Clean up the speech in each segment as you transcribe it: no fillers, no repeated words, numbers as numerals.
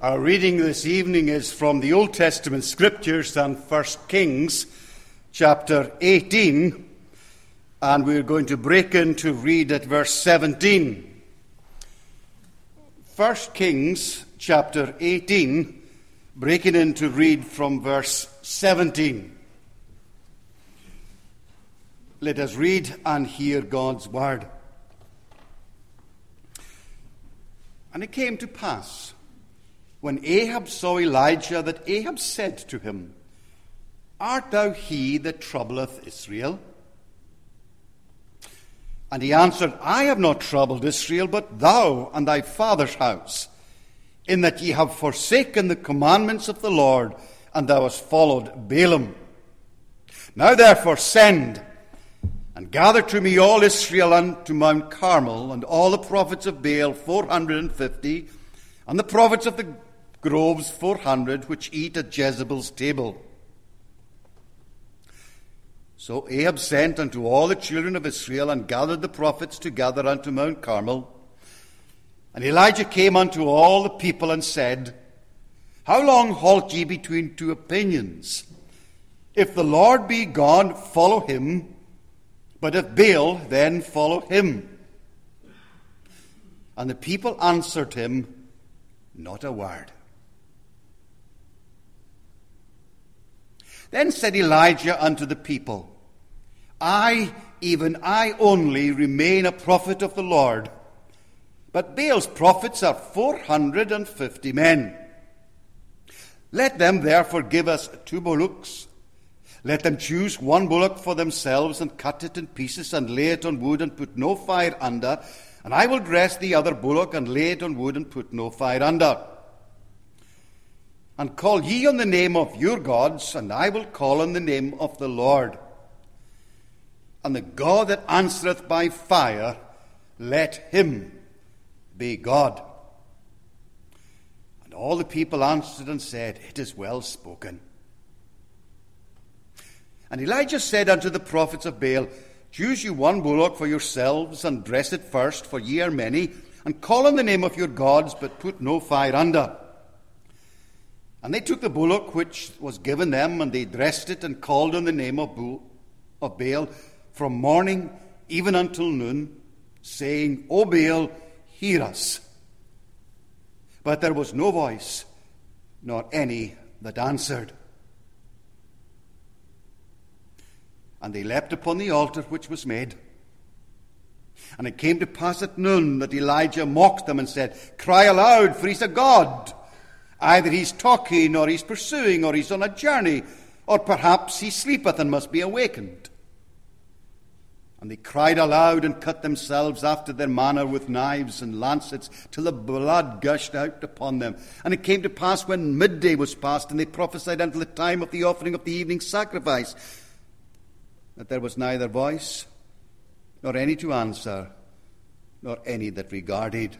Our reading this evening is from the Old Testament Scriptures and 1 Kings chapter 18, and we're going to break in to read at verse 17. 1 Kings chapter 18, breaking in to read from verse 17. Let us read and hear God's word. And it came to pass, when Ahab saw Elijah, that Ahab said to him, Art thou he that troubleth Israel? And he answered, I have not troubled Israel, but thou and thy father's house, in that ye have forsaken the commandments of the Lord, and thou hast followed Baalim. Now therefore send, and gather to me all Israel unto Mount Carmel, and all the prophets of Baal 450, and the prophets of the groves 400, which eat at Jezebel's table. So Ahab sent unto all the children of Israel, and gathered the prophets together unto Mount Carmel. And Elijah came unto all the people, and said, How long halt ye between two opinions? If the Lord be God, follow him, but if Baal, then follow him. And the people answered him not a word. Then said Elijah unto the people, I, even I only, remain a prophet of the Lord, but Baal's prophets are 450 men. Let them therefore give us 2 bullocks. Let them choose 1 bullock for themselves, and cut it in pieces, and lay it on wood, and put no fire under. And I will dress the other bullock, and lay it on wood, and put no fire under. And call ye on the name of your gods, and I will call on the name of the Lord. And the God that answereth by fire, let him be God. And all the people answered and said, It is well spoken. And Elijah said unto the prophets of Baal, Choose you 1 bullock for yourselves, and dress it first, for ye are many, and call on the name of your gods, but put no fire under. And they took the bullock which was given them, and they dressed it, and called on the name of Baal from morning even until noon, saying, O Baal, hear us. But there was no voice, nor any that answered. And they leapt upon the altar which was made. And it came to pass at noon that Elijah mocked them and said, Cry aloud, for he's a god. Either he's talking, or he's pursuing, or he's on a journey, or perhaps he sleepeth and must be awakened. And they cried aloud, and cut themselves after their manner with knives and lancets, till the blood gushed out upon them. And it came to pass, when midday was past, and they prophesied until the time of the offering of the evening sacrifice, that there was neither voice, nor any to answer, nor any that regarded.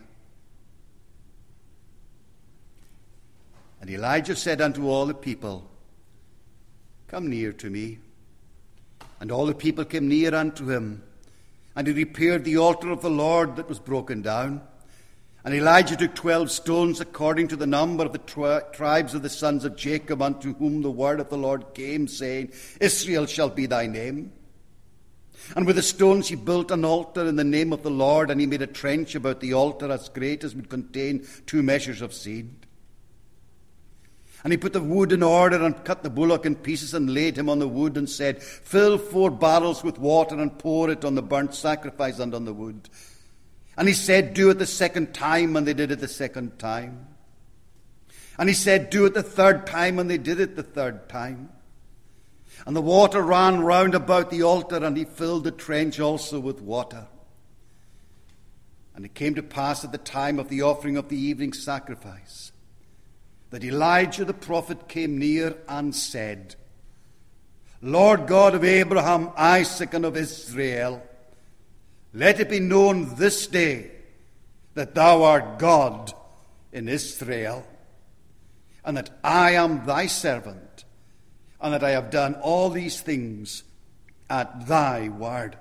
And Elijah said unto all the people, Come near to me. And all the people came near unto him. And he repaired the altar of the Lord that was broken down. And Elijah took 12 stones, according to the number of the tribes of the sons of Jacob, unto whom the word of the Lord came, saying, Israel shall be thy name. And with the stones he built an altar in the name of the Lord, and he made a trench about the altar as great as would contain 2 measures of seed. And he put the wood in order, and cut the bullock in pieces, and laid him on the wood, and said, Fill 4 barrels with water, and pour it on the burnt sacrifice and on the wood. And he said, Do it the 2nd time, and they did it the 2nd time. And he said, Do it the 3rd time, and they did it the 3rd time. And the water ran round about the altar, and he filled the trench also with water. And it came to pass at the time of the offering of the evening sacrifice, that Elijah the prophet came near and said, Lord God of Abraham, Isaac, and of Israel, let it be known this day that thou art God in Israel, and that I am thy servant, and that I have done all these things at thy word.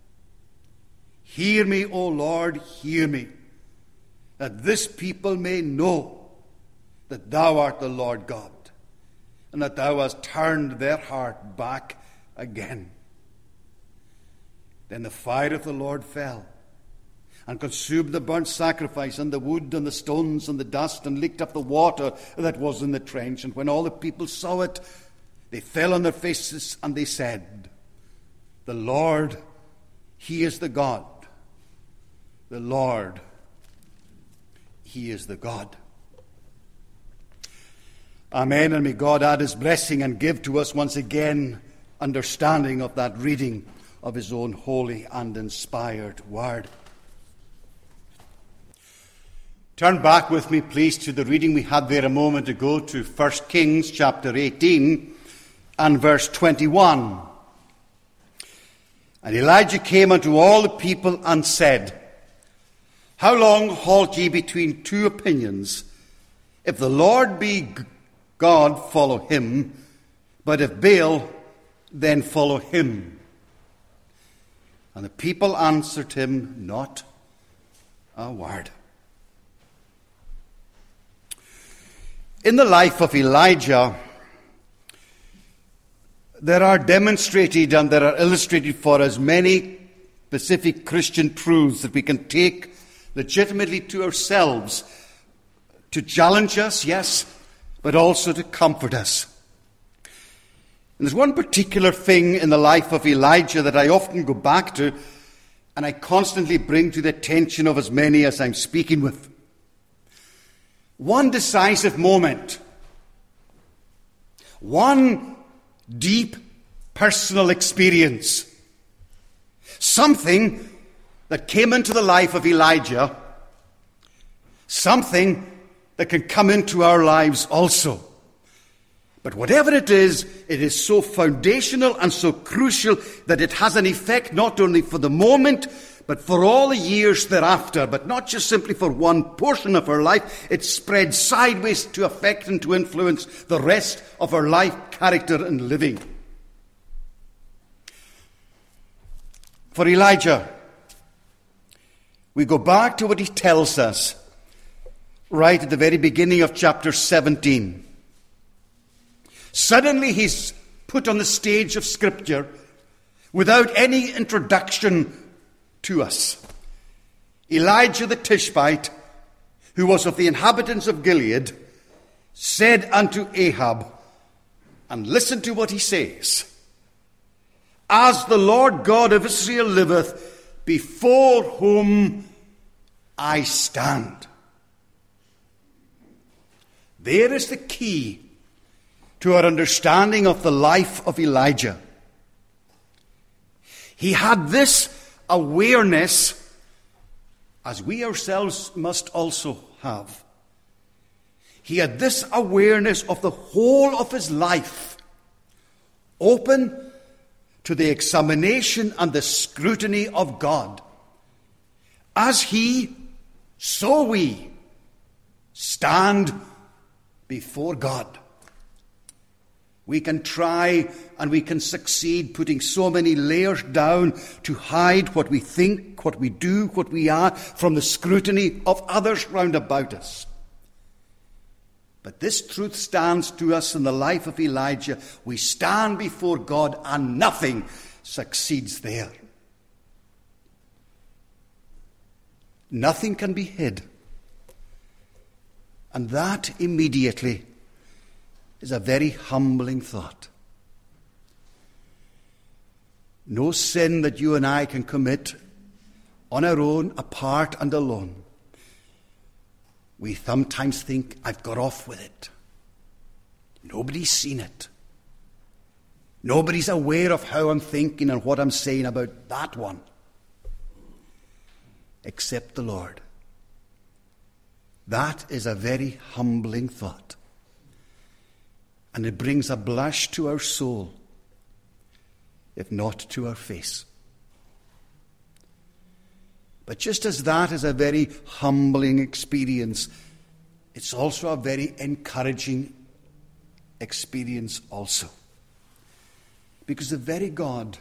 Hear me, O Lord, hear me, that this people may know that thou art the Lord God, and that thou hast turned their heart back again. Then the fire of the Lord fell, and consumed the burnt sacrifice, and the wood, and the stones, and the dust, and licked up the water that was in the trench. And when all the people saw it, they fell on their faces, and they said, The Lord, He is the God. The Lord, He is the God. Amen, and may God add His blessing and give to us once again understanding of that reading of His own holy and inspired word. Turn back with me, please, to the reading we had there a moment ago, to 1 Kings chapter 18 and verse 21. And Elijah came unto all the people and said, How long halt ye between two opinions? If the Lord be God, follow him, but if Baal, then follow him. And the people answered him not a word. In the life of Elijah, there are demonstrated and there are illustrated for us many specific Christian truths that we can take legitimately to ourselves to challenge us, yes, but also to comfort us. And there's one particular thing in the life of Elijah that I often go back to and I constantly bring to the attention of as many as I'm speaking with. One decisive moment, one deep personal experience, something that came into the life of Elijah, something that can come into our lives also. But whatever it is so foundational and so crucial that it has an effect not only for the moment, but for all the years thereafter, but not just simply for one portion of our life. It spreads sideways to affect and to influence the rest of our life, character, and living. For Elijah, we go back to what he tells us right at the very beginning of chapter 17. Suddenly he's put on the stage of Scripture without any introduction to us. Elijah the Tishbite, who was of the inhabitants of Gilead, said unto Ahab, and listen to what he says, As the Lord God of Israel liveth, before whom I stand. There is the key to our understanding of the life of Elijah. He had this awareness, as we ourselves must also have. He had this awareness of the whole of his life, open to the examination and the scrutiny of God. As he, so we stand before God. We can try and we can succeed putting so many layers down to hide what we think, what we do, what we are from the scrutiny of others round about us. But this truth stands to us in the life of Elijah. We stand before God and nothing succeeds there. Nothing can be hid. And that immediately is a very humbling thought. No sin that you and I can commit on our own, apart and alone. We sometimes think, I've got off with it. Nobody's seen it. Nobody's aware of how I'm thinking and what I'm saying about that one. Except the Lord. That is a very humbling thought. And it brings a blush to our soul, if not to our face. But just as that is a very humbling experience, it's also a very encouraging experience also. Because the very God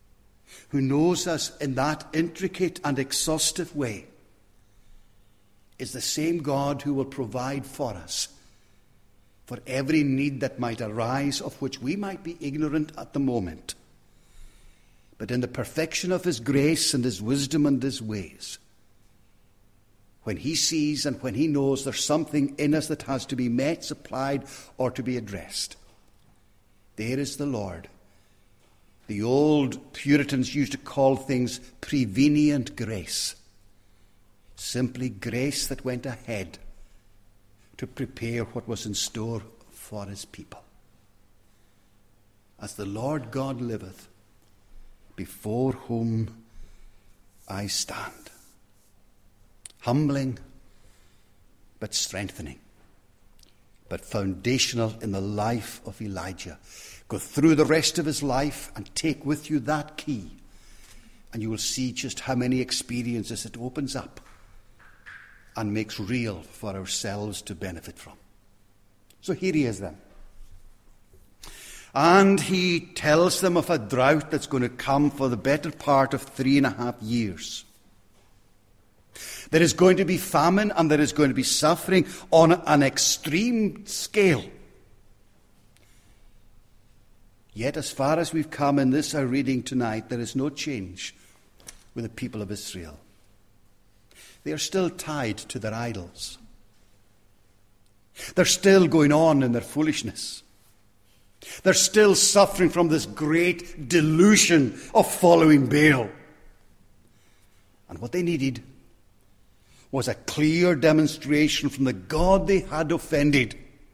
who knows us in that intricate and exhaustive way is the same God who will provide for us for every need that might arise, of which we might be ignorant at the moment. But in the perfection of his grace and his wisdom and his ways, when he sees and when he knows there's something in us that has to be met, supplied, or to be addressed, there is the Lord. The old Puritans used to call things prevenient grace. Simply grace that went ahead to prepare what was in store for his people. As the Lord God liveth, before whom I stand. Humbling, but strengthening, but foundational in the life of Elijah. Go through the rest of his life and take with you that key, and you will see just how many experiences it opens up and makes real for ourselves to benefit from. So here he is then. And he tells them of a drought that's going to come for the better part of 3.5 years. There is going to be famine and there is going to be suffering on an extreme scale. Yet as far as we've come in this our reading tonight, there is no change with the people of Israel. They are still tied to their idols. They're still going on in their foolishness. They're still suffering from this great delusion of following Baal. And what they needed was a clear demonstration from the God they had offended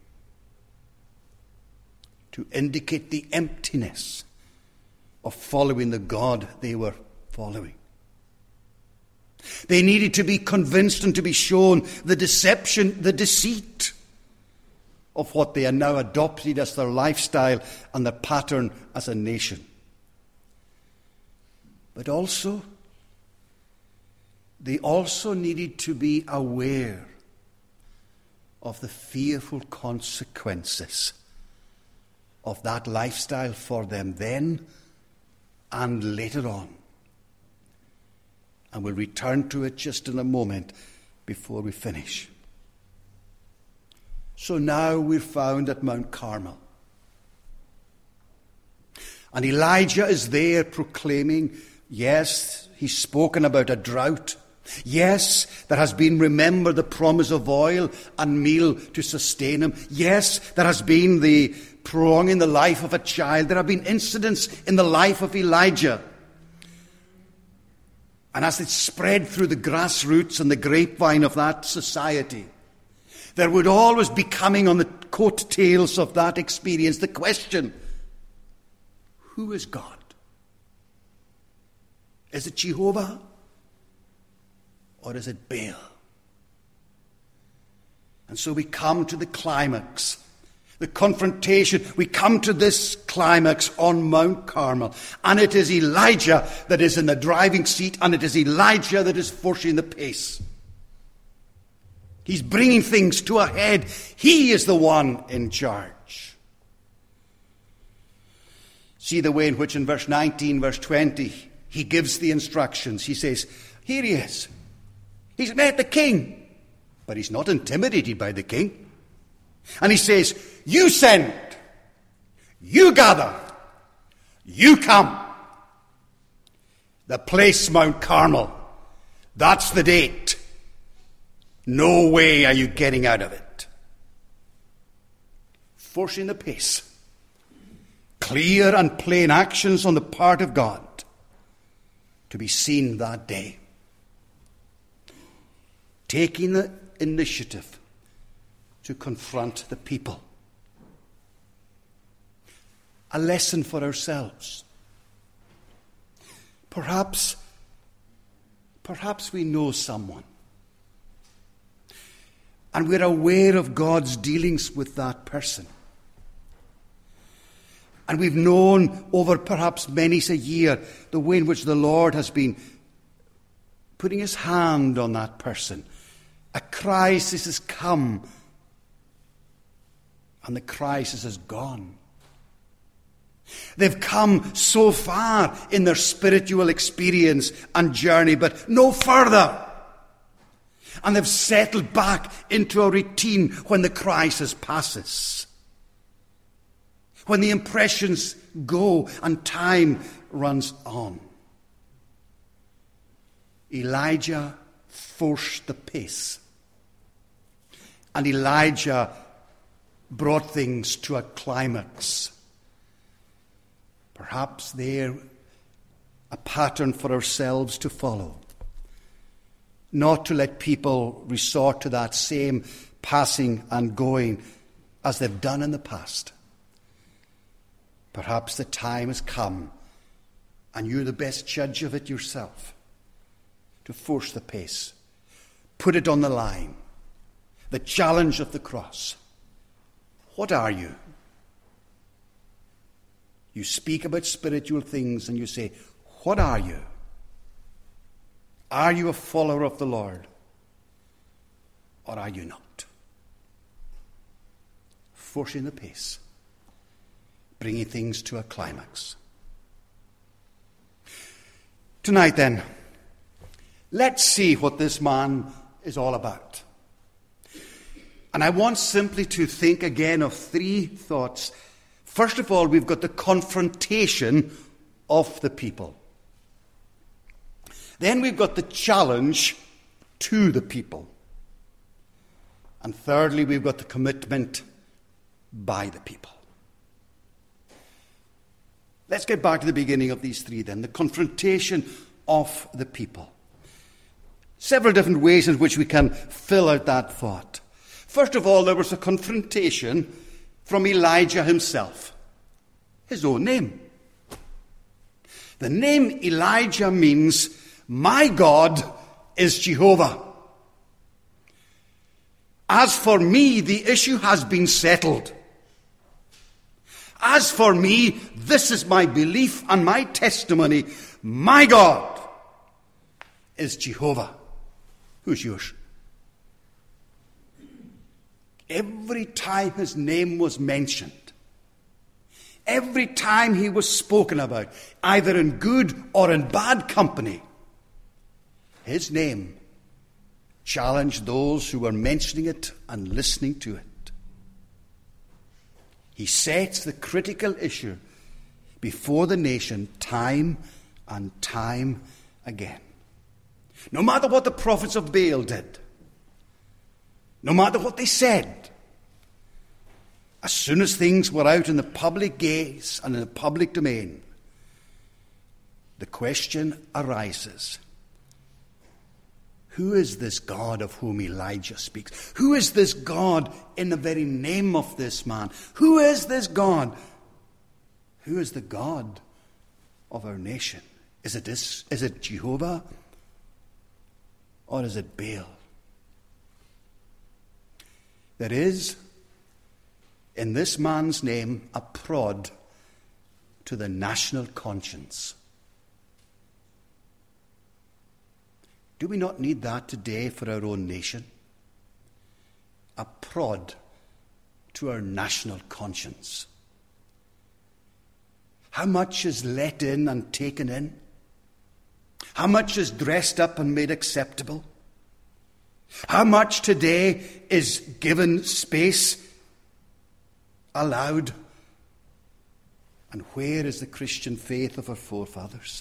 to indicate the emptiness of following the God they were following. They needed to be convinced and to be shown the deception, the deceit of what they had now adopted as their lifestyle and their pattern as a nation. But also, they also needed to be aware of the fearful consequences of that lifestyle for them then and later on. And we'll return to it just in a moment before we finish. So now we're found at Mount Carmel. And Elijah is there proclaiming, yes, he's spoken about a drought. Yes, there has been, remember, the promise of oil and meal to sustain him. Yes, there has been the prolonging the life of a child. There have been incidents in the life of Elijah. And as it spread through the grassroots and the grapevine of that society, there would always be coming on the coattails of that experience the question, who is God? Is it Jehovah? Or is it Baal? And so we come to the climax, the confrontation. We come to this climax on Mount Carmel. And it is Elijah that is in the driving seat, and it is Elijah that is forcing the pace. He's bringing things to a head. He is the one in charge. See the way in which in verse 19, verse 20, he gives the instructions. He says, here he is. He's met the king, but he's not intimidated by the king. And he says, you send, you gather, you come. The place, Mount Carmel, that's the date. No way are you getting out of it. Forcing the pace. Clear and plain actions on the part of God to be seen that day. Taking the initiative to confront the people. A lesson for ourselves. Perhaps we know someone. And we're aware of God's dealings with that person. And we've known over perhaps many a year the way in which the Lord has been putting his hand on that person. A crisis has come, and the crisis has gone. They've come so far in their spiritual experience and journey, but no further. and they've settled back into a routine when the crisis passes. When the impressions go and time runs on. Elijah forced the pace. And Elijah brought things to a climax. Perhaps they're a pattern for ourselves to follow. Not to let people resort to that same passing and going as they've done in the past. Perhaps the time has come, and you're the best judge of it yourself, to force the pace, put it on the line, the challenge of the cross. What are you? You speak about spiritual things and you say, what are you? Are you a follower of the Lord? Or are you not? Forcing the pace, bringing things to a climax. Tonight then, let's see what this man is all about. And I want simply to think again of three thoughts. First of all, we've got the confrontation of the people. Then we've got the challenge to the people. And thirdly, we've got the commitment by the people. Let's get back to the beginning of these three then. The confrontation of the people. Several different ways in which we can fill out that thought. First of all, there was a confrontation from Elijah himself. His own name. The name Elijah means, my God is Jehovah. As for me, the issue has been settled. As for me, this is my belief and my testimony. My God is Jehovah. Who's yours? Every time his name was mentioned, every time he was spoken about, either in good or in bad company, his name challenged those who were mentioning it and listening to it. He sets the critical issue before the nation time and time again. No matter what the prophets of Baal did, no matter what they said, as soon as things were out in the public gaze and in the public domain, the question arises, who is this God of whom Elijah speaks? Who is this God in the very name of this man? Who is this God? Who is the God of our nation? Is it Jehovah or is it Baal? There is, in this man's name, a prod to the national conscience. Do we not need that today for our own nation? A prod to our national conscience. How much is let in and taken in? How much is dressed up and made acceptable? How much today is given space, allowed? And where is the Christian faith of our forefathers?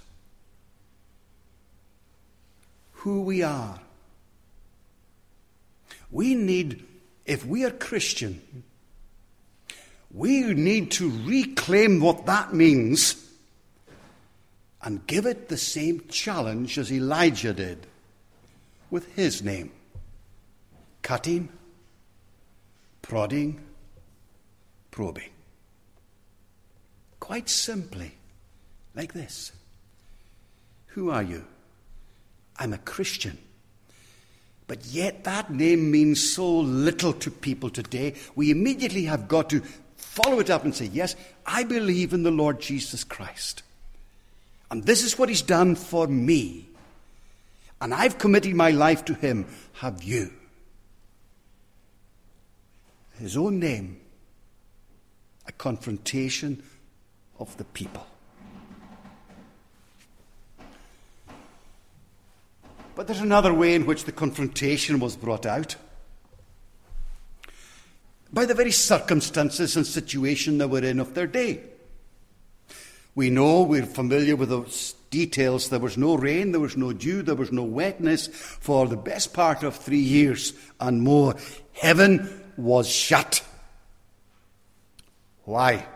Who we are. We need, if we are Christian, we need to reclaim what that means and give it the same challenge as Elijah did with his name. Cutting, prodding, probing. Quite simply, like this. Who are you? I'm a Christian. But yet that name means so little to people today. We immediately have got to follow it up and say, yes, I believe in the Lord Jesus Christ. And this is what he's done for me. And I've committed my life to him. Have you? His own name, a confrontation of the people. But there's another way in which the confrontation was brought out. By the very circumstances and situation they were in of their day. We know, we're familiar with those details. There was no rain, there was no dew, there was no wetness for the best part of 3 years and more. Heaven was shut. Why?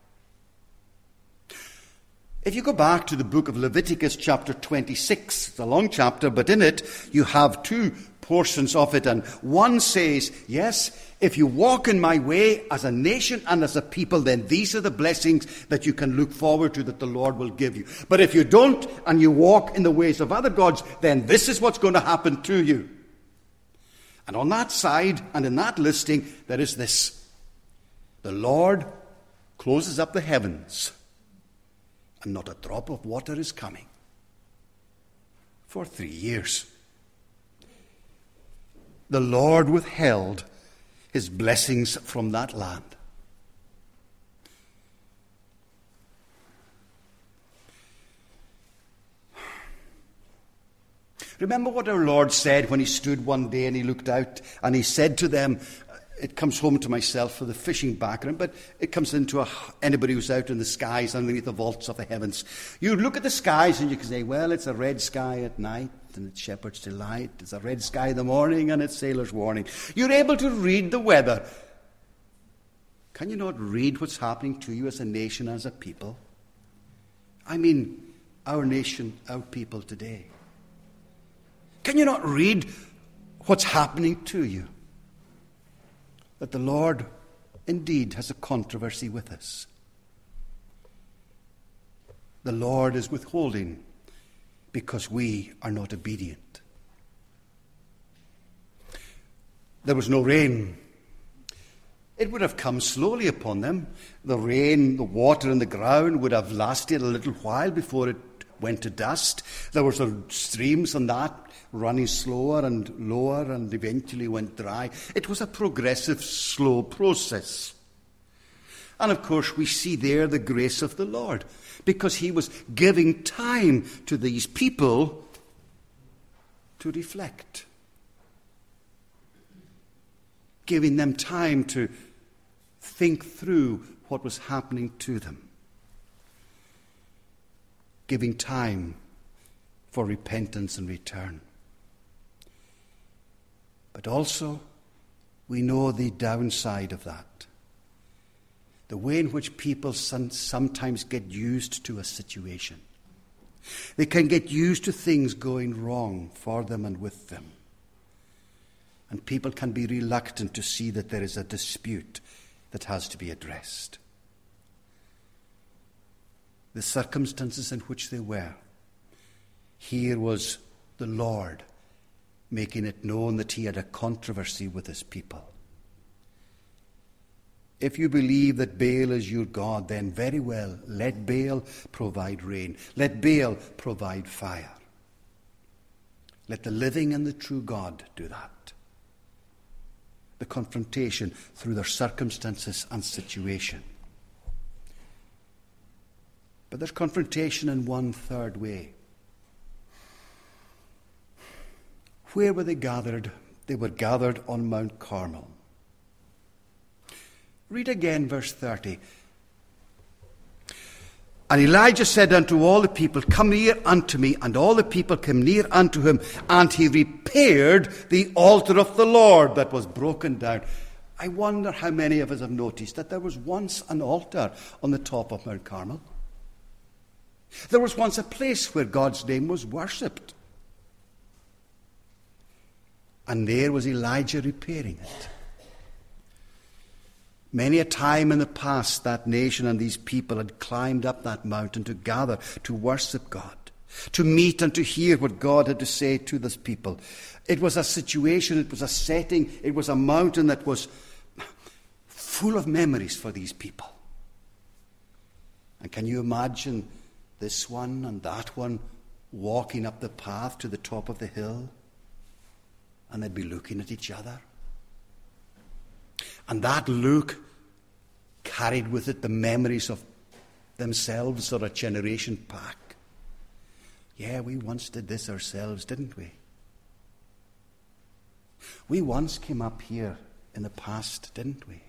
If you go back to the book of Leviticus chapter 26, it's a long chapter, but in it you have two portions of it. And one says, yes, if you walk in my way as a nation and as a people, then these are the blessings that you can look forward to that the Lord will give you. But if you don't and you walk in the ways of other gods, then this is what's going to happen to you. And on that side and in that listing, there is this. The Lord closes up the heavens and not a drop of water is coming for 3 years. The Lord withheld his blessings from that land. Remember what our Lord said when he stood one day and he looked out and he said to them, it comes home to myself for the fishing background, but it comes into anybody who's out in the skies underneath the vaults of the heavens. You look at the skies and you can say, well, it's a red sky at night and it's shepherd's delight. It's a red sky in the morning and it's sailor's warning. You're able to read the weather. Can you not read what's happening to you as a nation, as a people? I mean, our nation, our people today. Can you not read what's happening to you? That the Lord indeed has a controversy with us. The Lord is withholding because we are not obedient. There was no rain. It would have come slowly upon them. The rain, the water in the ground would have lasted a little while before it went to dust. There were streams and that running slower and lower and eventually went dry. It was a progressive, slow process. And of course we see there the grace of the Lord, because he was giving time to these people to reflect. Giving them time to think through what was happening to them. Giving time for repentance and return. But also, we know the downside of that. The way in which people sometimes get used to a situation. They can get used to things going wrong for them and with them. And people can be reluctant to see that there is a dispute that has to be addressed. The circumstances in which they were. Here was the Lord making it known that he had a controversy with his people. If you believe that Baal is your God, then very well, let Baal provide rain. Let Baal provide fire. Let the living and the true God do that. The confrontation through their circumstances and situation. But there's confrontation in one third way. Where were they gathered? They were gathered on Mount Carmel. Read again verse 30. And Elijah said unto all the people, come near unto me. And all the people came near unto him. And he repaired the altar of the Lord that was broken down. I wonder how many of us have noticed that there was once an altar on the top of Mount Carmel. There was once a place where God's name was worshipped. And there was Elijah repairing it. Many a time in the past, that nation and these people had climbed up that mountain to gather, to worship God, to meet and to hear what God had to say to this people. It was a situation, it was a setting, it was a mountain that was full of memories for these people. And can you imagine this one and that one walking up the path to the top of the hill? And they'd be looking at each other. And that look carried with it the memories of themselves or a generation back. Yeah, we once did this ourselves, didn't we? We once came up here in the past, didn't we?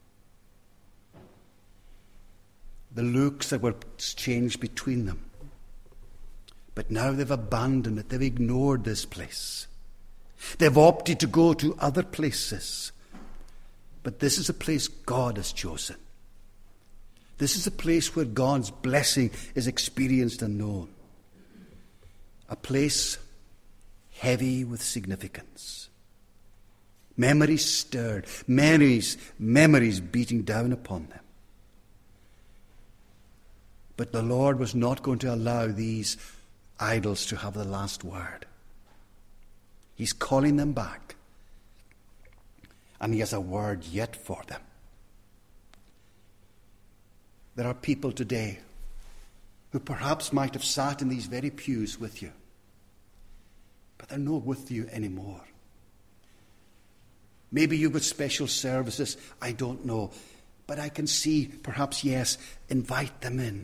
The looks that were exchanged between them. But now they've abandoned it. They've ignored this place. They've opted to go to other places. But this is a place God has chosen. This is a place where God's blessing is experienced and known. A place heavy with significance. Memories stirred. Memories beating down upon them. But the Lord was not going to allow these idols to have the last word. He's calling them back. And he has a word yet for them. There are people today who perhaps might have sat in these very pews with you, but they're not with you anymore. Maybe you've got special services, I don't know. But I can see, perhaps, yes, invite them in.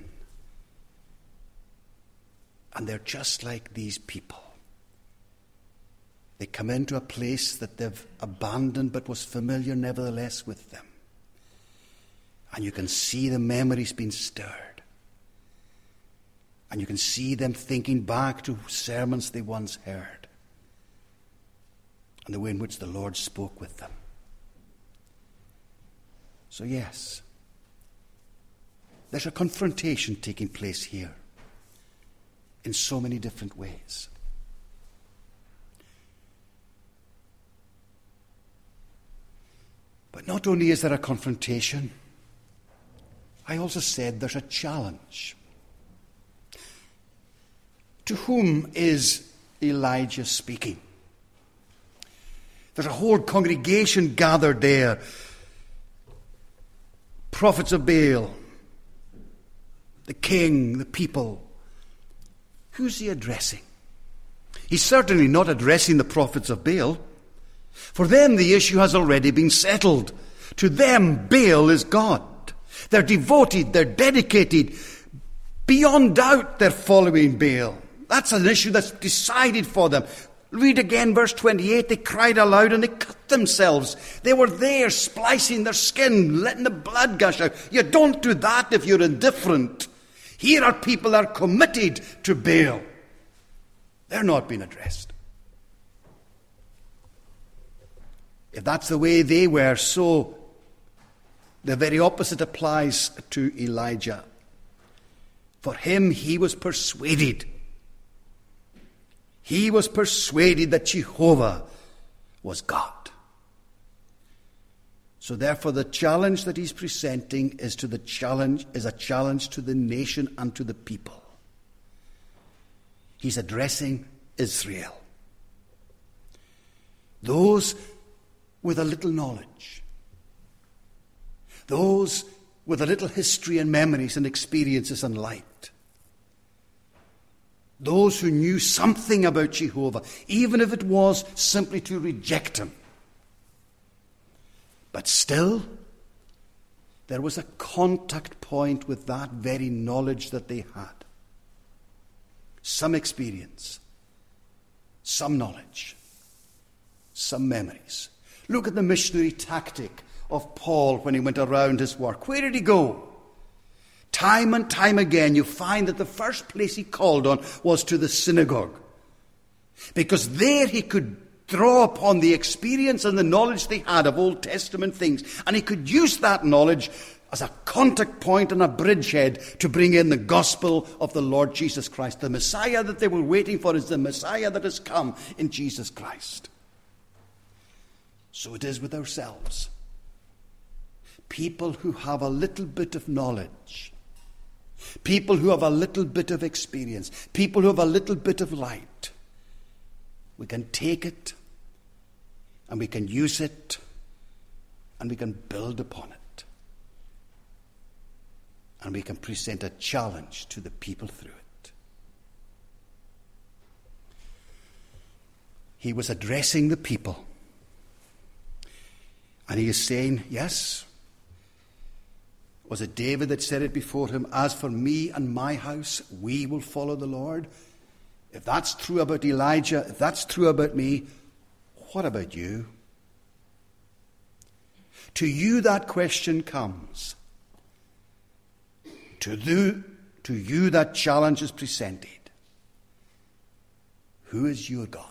And they're just like these people. They come into a place that they've abandoned but was familiar nevertheless with them. And you can see the memories being stirred. And you can see them thinking back to sermons they once heard. And the way in which the Lord spoke with them. So yes, there's a confrontation taking place here in so many different ways. But not only is there a confrontation, I also said there's a challenge. To whom is Elijah speaking? There's a whole congregation gathered there. Prophets of Baal, the king, the people. Who's he addressing? He's certainly not addressing the prophets of Baal. For them, the issue has already been settled. To them, Baal is God. They're devoted, they're dedicated. Beyond doubt, they're following Baal. That's an issue that's decided for them. Read again verse 28. They cried aloud and they cut themselves. They were there splicing their skin, letting the blood gush out. You don't do that if you're indifferent. Here are people that are committed to Baal. They're not being addressed. If that's the way they were, so the very opposite applies to Elijah. For him, he was persuaded. He was persuaded that Jehovah was God. So therefore the challenge that he's presenting is a challenge to the nation and to the people. He's addressing Israel. Those with a little knowledge. Those with a little history and memories and experiences and light. Those who knew something about Jehovah, even if it was simply to reject him. But still, there was a contact point with that very knowledge that they had. Some experience, some knowledge, some memories. Look at the missionary tactic of Paul when he went around his work. Where did he go? Time and time again, you find that the first place he called on was to the synagogue. Because there he could draw upon the experience and the knowledge they had of Old Testament things. And he could use that knowledge as a contact point and a bridgehead to bring in the gospel of the Lord Jesus Christ. The Messiah that they were waiting for is the Messiah that has come in Jesus Christ. So it is with ourselves. People who have a little bit of knowledge. People who have a little bit of experience. People who have a little bit of light. We can take it and we can use it and we can build upon it. And we can present a challenge to the people through it. He was addressing the people. And he is saying, yes, was it David that said it before him? As for me and my house, we will follow the Lord. If that's true about Elijah, if that's true about me, what about you? To you that question comes. To you that challenge is presented. Who is your God?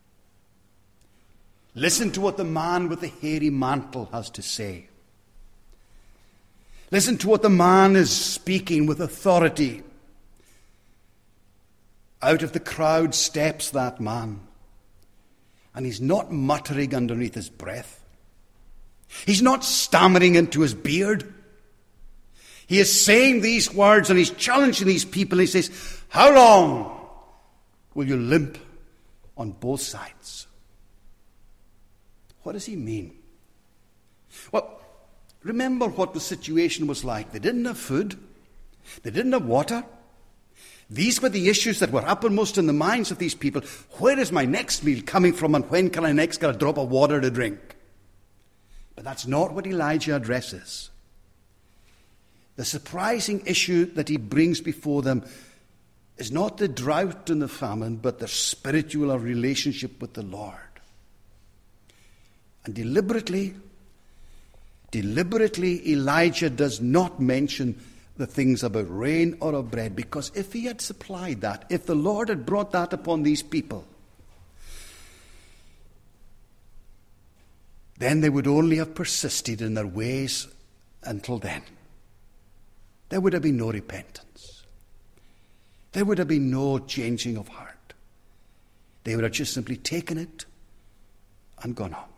Listen to what the man with the hairy mantle has to say. Listen to what the man is speaking with authority. Out of the crowd steps that man. And he's not muttering underneath his breath. He's not stammering into his beard. He is saying these words and he's challenging these people. He says, how long will you limp on both sides? What does he mean? Well, remember what the situation was like. They didn't have food. They didn't have water. These were the issues that were uppermost in the minds of these people. Where is my next meal coming from, and when can I next get a drop of water to drink? But that's not what Elijah addresses. The surprising issue that he brings before them is not the drought and the famine, but their spiritual relationship with the Lord. And deliberately, Elijah does not mention the things about rain or of bread, because if he had supplied that, if the Lord had brought that upon these people, then they would only have persisted in their ways until then. There would have been no repentance. There would have been no changing of heart. They would have just simply taken it and gone on.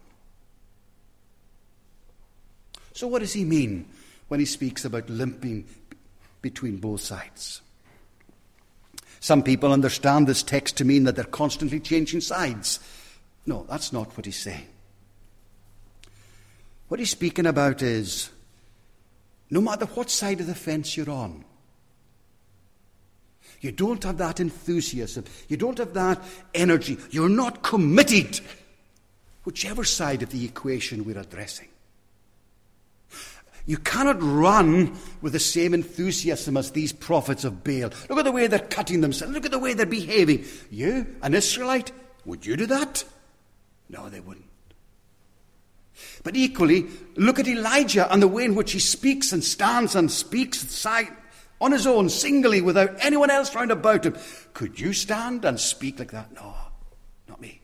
So what does he mean when he speaks about limping between both sides? Some people understand this text to mean that they're constantly changing sides. No, that's not what he's saying. What he's speaking about is, no matter what side of the fence you're on, you don't have that enthusiasm, you don't have that energy, you're not committed, whichever side of the equation we're addressing. You cannot run with the same enthusiasm as these prophets of Baal. Look at the way they're cutting themselves. Look at the way they're behaving. You, an Israelite, would you do that? No, they wouldn't. But equally, look at Elijah and the way in which he speaks and stands and speaks on his own, singly, without anyone else round about him. Could you stand and speak like that? No, not me.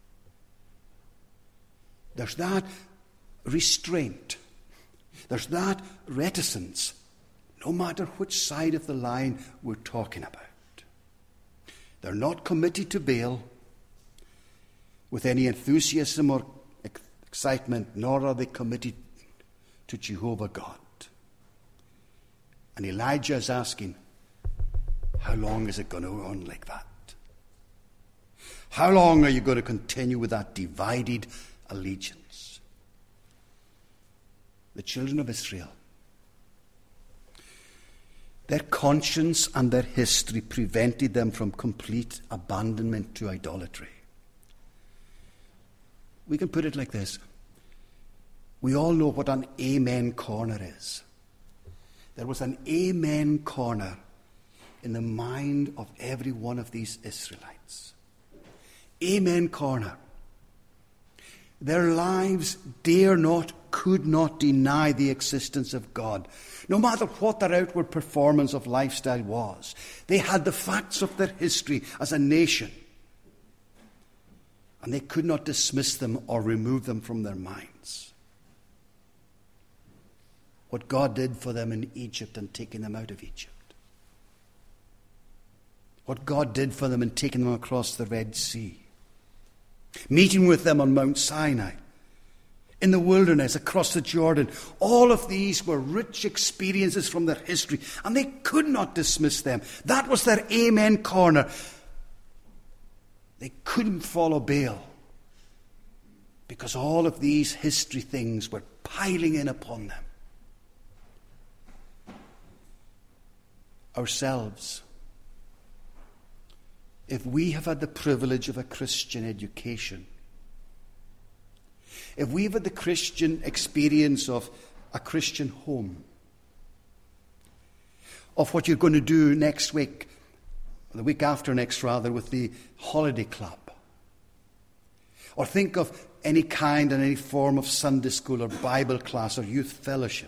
There's that restraint. There's that reticence, no matter which side of the line we're talking about. They're not committed to Baal with any enthusiasm or excitement, nor are they committed to Jehovah God. And Elijah is asking, how long is it going to go on like that? How long are you going to continue with that divided allegiance? The children of Israel, their conscience and their history prevented them from complete abandonment to idolatry. We can put it like this. We all know what an amen corner is. There was an amen corner in the mind of every one of these Israelites. Amen corner. Their lives dare not, could not deny the existence of God. No matter what their outward performance of lifestyle was, they had the facts of their history as a nation. And they could not dismiss them or remove them from their minds. What God did for them in Egypt and taking them out of Egypt. What God did for them in taking them across the Red Sea. Meeting with them on Mount Sinai, in the wilderness, across the Jordan. All of these were rich experiences from their history, and they could not dismiss them. That was their amen corner. They couldn't follow Baal because all of these history things were piling in upon them. Ourselves, if we have had the privilege of a Christian education, if we've had the Christian experience of a Christian home, of what you're going to do next week, the week after next rather, with the holiday club, Or think of any kind and any form of Sunday school or Bible class or youth fellowship.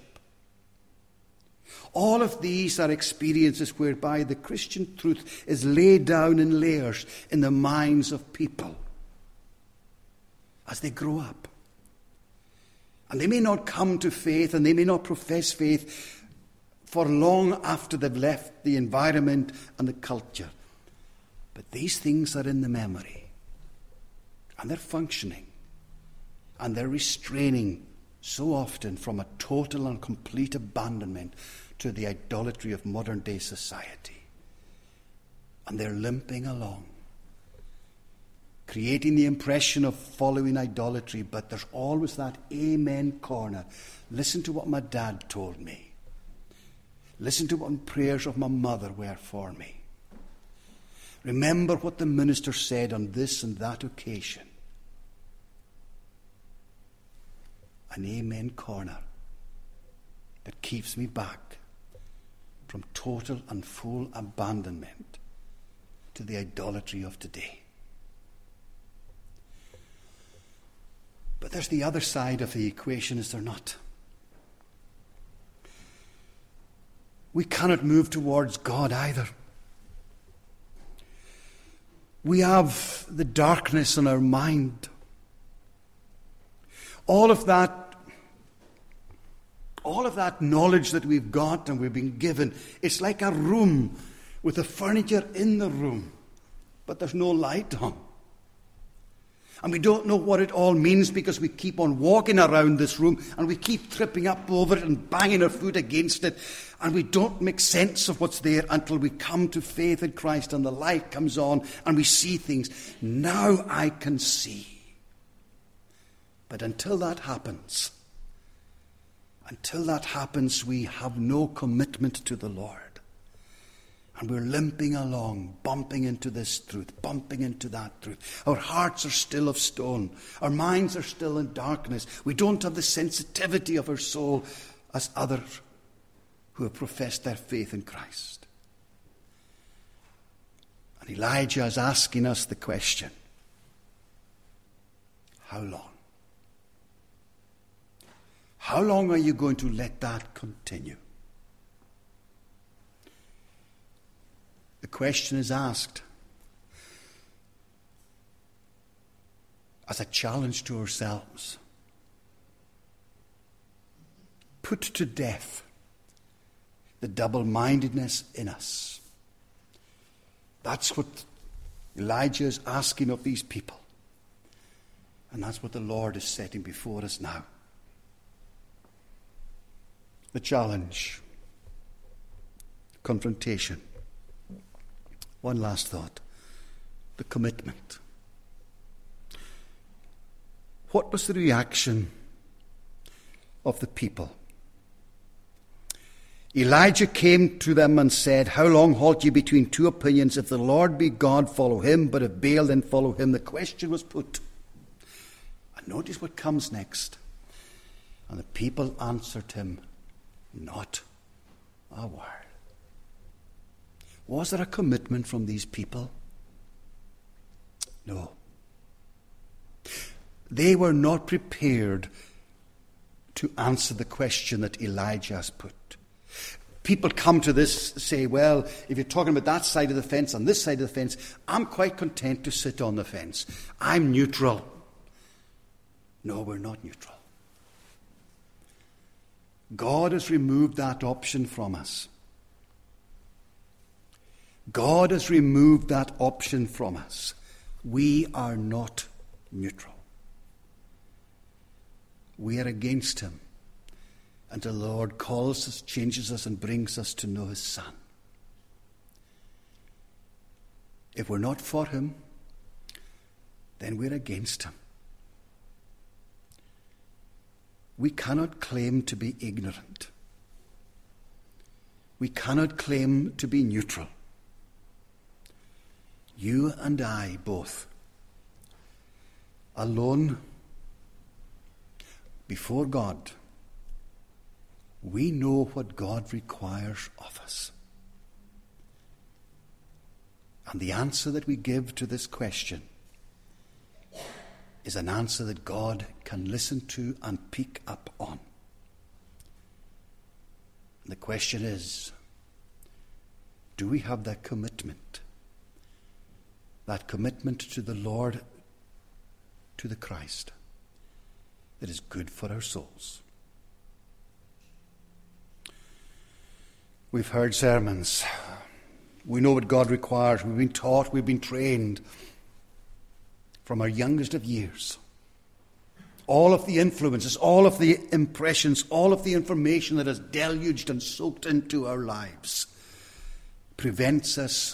All of these are experiences whereby the Christian truth is laid down in layers in the minds of people as they grow up. And they may not come to faith and they may not profess faith for long after they've left the environment and the culture. But these things are in the memory. And they're functioning. And they're restraining so often from a total and complete abandonment to the idolatry of modern day society. And they're limping along, creating the impression of following idolatry, but there's always that amen corner. Listen to what my dad told me. Listen to what the prayers of my mother were for me. Remember what the minister said on this and that occasion. An amen corner that keeps me back from total and full abandonment to the idolatry of today. But there's the other side of the equation, is there not? We cannot move towards God either. We have the darkness in our mind. All of that knowledge that we've got and we've been given, it's like a room with the furniture in the room, but there's no light on. And we don't know what it all means because we keep on walking around this room and we keep tripping up over it and banging our foot against it. And we don't make sense of what's there until we come to faith in Christ and the light comes on and we see things. Now I can see. But until that happens, we have no commitment to the Lord. And we're limping along, bumping into this truth, bumping into that truth. Our hearts are still of stone. Our minds are still in darkness. We don't have the sensitivity of our soul as others who have professed their faith in Christ. And Elijah is asking us the question, how long? How long are you going to let that continue? The question is asked as a challenge to ourselves. Put to death the double-mindedness in us. That's what Elijah is asking of these people. And that's what the Lord is setting before us now. The challenge, confrontation. One last thought. The commitment. What was the reaction of the people? Elijah came to them and said, "How long halt ye between two opinions? If the Lord be God, follow him, but if Baal, then follow him." The question was put. And notice what comes next. And the people answered him, "Not a word." Was there a commitment from these people? No. They were not prepared to answer the question that Elijah has put. People come to this, say, well, if you're talking about that side of the fence and this side of the fence, I'm quite content to sit on the fence. I'm neutral. No, we're not neutral. God has removed that option from us. God has removed that option from us. We are not neutral. We are against him until the Lord calls us, changes us, and brings us to know his Son. If we're not for him, then we're against him. We cannot claim to be ignorant. We cannot claim to be neutral. You and I both, alone before God, we know what God requires of us. And the answer that we give to this question is an answer that God can listen to and pick up on. The question is, do we have that commitment? That commitment to the Lord, to the Christ, that is good for our souls. We've heard sermons. We know what God requires. We've been taught, we've been trained from our youngest of years. All of the influences, all of the impressions, all of the information that has deluged and soaked into our lives prevents us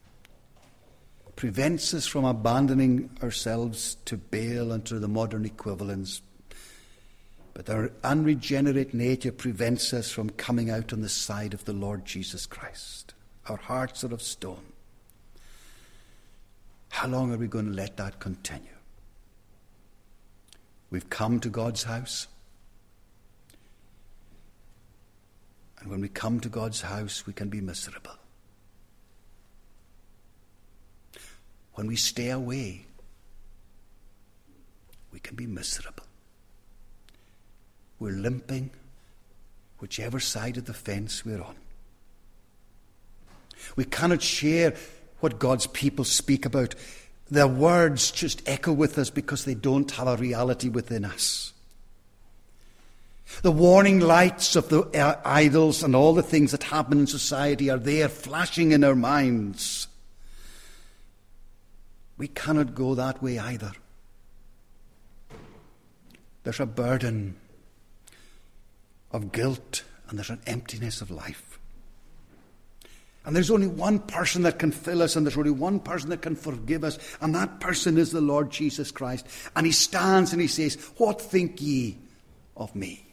from abandoning ourselves to Baal and to the modern equivalents. But our unregenerate nature prevents us from coming out on the side of the Lord Jesus Christ. Our hearts are of stone. How long are we going to let that continue? We've come to God's house. And when we come to God's house, we can be miserable. When we stay away, we can be miserable. We're limping whichever side of the fence we're on. We cannot share what God's people speak about. Their words just echo with us because they don't have a reality within us. The warning lights of the idols and all the things that happen in society are there flashing in our minds. We cannot go that way either. There's a burden of guilt and there's an emptiness of life. And there's only one person that can fill us, and there's only one person that can forgive us, and that person is the Lord Jesus Christ. And he stands and he says, "What think ye of me?"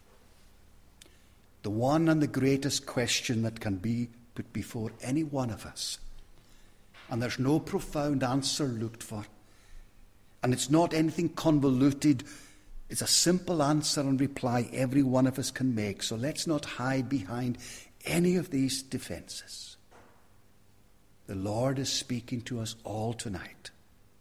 The one and the greatest question that can be put before any one of us. And there's no profound answer looked for. And it's not anything convoluted. It's a simple answer and reply every one of us can make. So let's not hide behind any of these defenses. The Lord is speaking to us all tonight.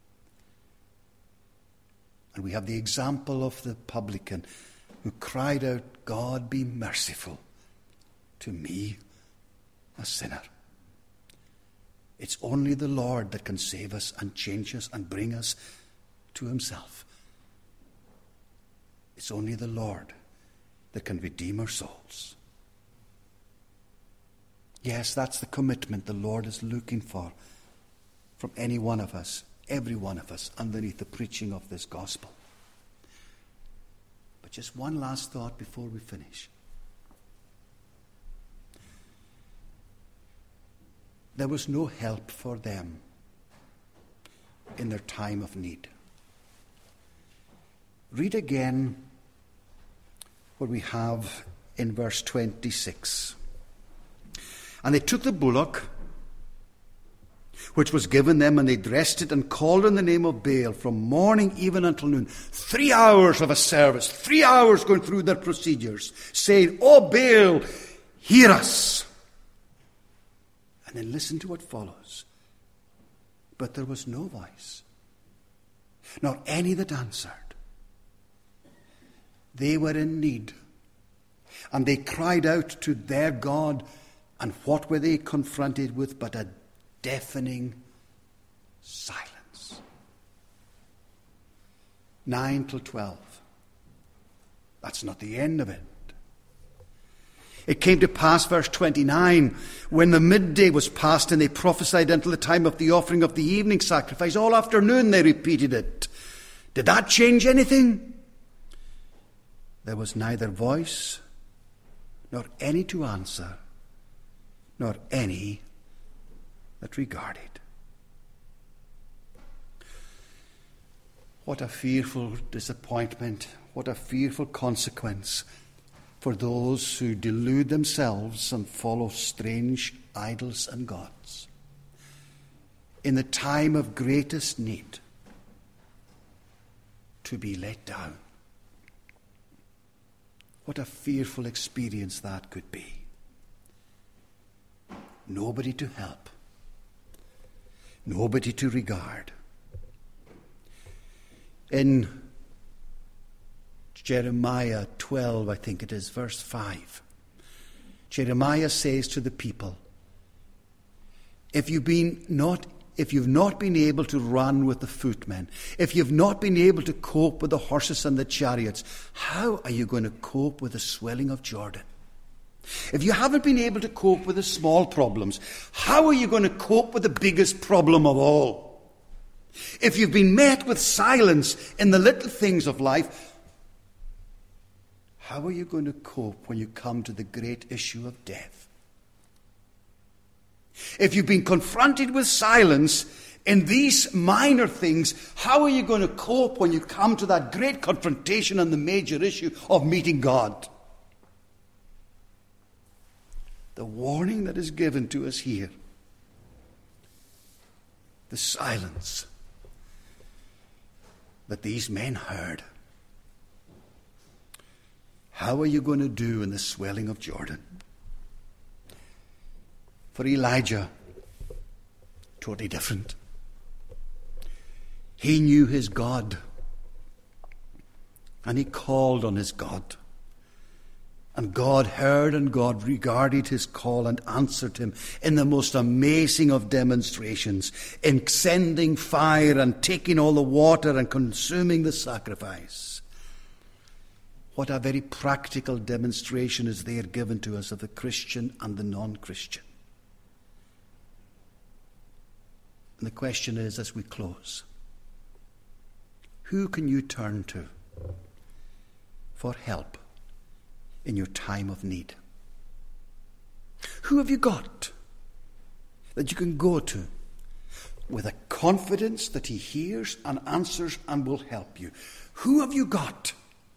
And we have the example of the publican who cried out, "God, be merciful to me, a sinner." It's only the Lord that can save us and change us and bring us to himself. It's only the Lord that can redeem our souls. Yes, that's the commitment the Lord is looking for from any one of us, every one of us, underneath the preaching of this gospel. But just one last thought before we finish. There was no help for them in their time of need. Read again what we have in verse 26. "And they took the bullock which was given them, and they dressed it and called on the name of Baal from morning even until noon." 3 hours of a service, 3 hours going through their procedures, saying, "Oh Baal, hear us." And then listen to what follows. "But there was no voice, nor any that answered." They were in need, and they cried out to their God. And what were they confronted with but a deafening silence? 9 till 12. That's not the end of it. It came to pass, verse 29, when the midday was past, and they prophesied until the time of the offering of the evening sacrifice. All afternoon they repeated it. Did that change anything? There was neither voice, nor any to answer, nor any that regarded. What a fearful disappointment, what a fearful consequence for those who delude themselves and follow strange idols and gods. In the time of greatest need, to be let down. What a fearful experience that could be. Nobody to help. Nobody to regard. In Jeremiah 12, I think it is, verse 5, Jeremiah says to the people, if you've not been able to run with the footmen, if you've not been able to cope with the horses and the chariots, how are you going to cope with the swelling of Jordan? If you haven't been able to cope with the small problems, how are you going to cope with the biggest problem of all? If you've been met with silence in the little things of life, how are you going to cope when you come to the great issue of death? If you've been confronted with silence in these minor things, how are you going to cope when you come to that great confrontation on the major issue of meeting God? The warning that is given to us here, the silence that these men heard. How are you going to do in the swelling of Jordan? For Elijah, totally different. He knew his God, and he called on his God. And God heard, and God regarded his call and answered him in the most amazing of demonstrations, in sending fire and taking all the water and consuming the sacrifice. What a very practical demonstration is there given to us of the Christian and the non-Christian. And the question is, as we close, who can you turn to for help in your time of need? Who have you got that you can go to with a confidence that he hears and answers and will help you? Who have you got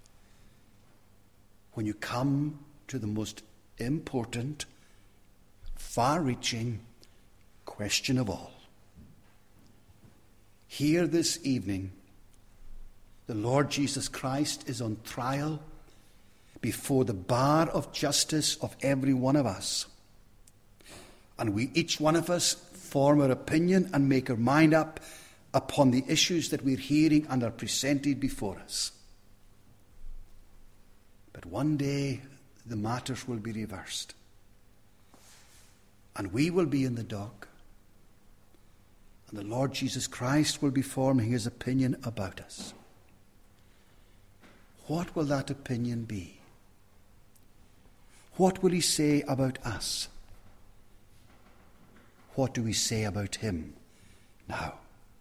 when you come to the most important, far-reaching question of all? Here this evening, the Lord Jesus Christ is on trial before the bar of justice of every one of us. And we, each one of us, form our opinion and make our mind up upon the issues that we're hearing and are presented before us. But one day the matters will be reversed, and we will be in the dock, and the Lord Jesus Christ will be forming his opinion about us. What will that opinion be? What will he say about us? What do we say about him now?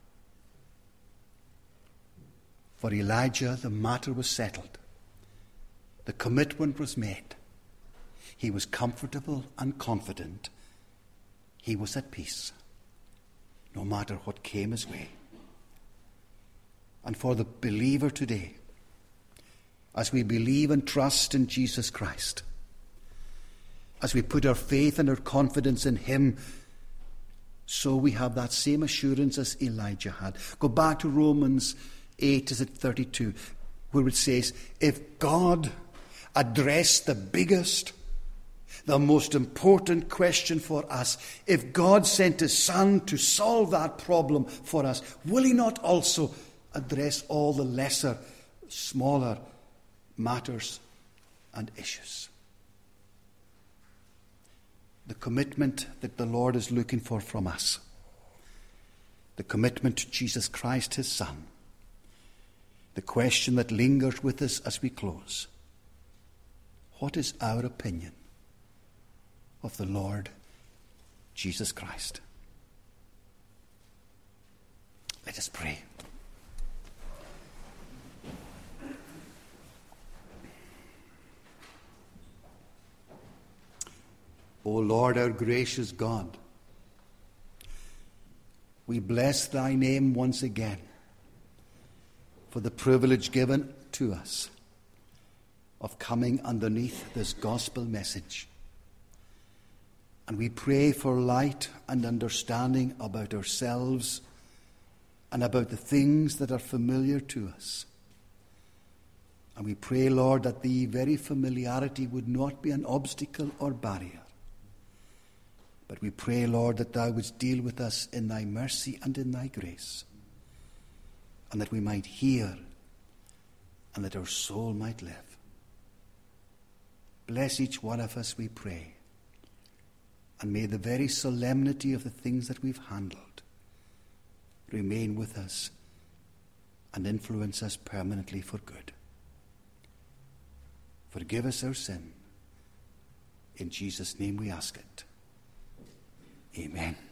For Elijah, the matter was settled. The commitment was made. He was comfortable and confident. He was at peace, no matter what came his way. And for the believer today, as we believe and trust in Jesus Christ, as we put our faith and our confidence in him, so we have that same assurance as Elijah had. Go back to Romans 8:32, where it says, if God addressed the biggest, the most important question for us, if God sent his Son to solve that problem for us, will he not also address all the lesser, smaller matters and issues? The commitment that the Lord is looking for from us, the commitment to Jesus Christ, his Son, the question that lingers with us as we close: what is our opinion of the Lord Jesus Christ? Let us pray. O Lord, our gracious God, we bless thy name once again for the privilege given to us of coming underneath this gospel message. And we pray for light and understanding about ourselves and about the things that are familiar to us. And we pray, Lord, that the very familiarity would not be an obstacle or barrier. But we pray, Lord, that thou wouldst deal with us in thy mercy and in thy grace. and that we might hear, and that our soul might live. Bless each one of us, we pray, and may the very solemnity of the things that we've handled remain with us and influence us permanently for good. Forgive us our sin. In Jesus' name we ask it. Amen.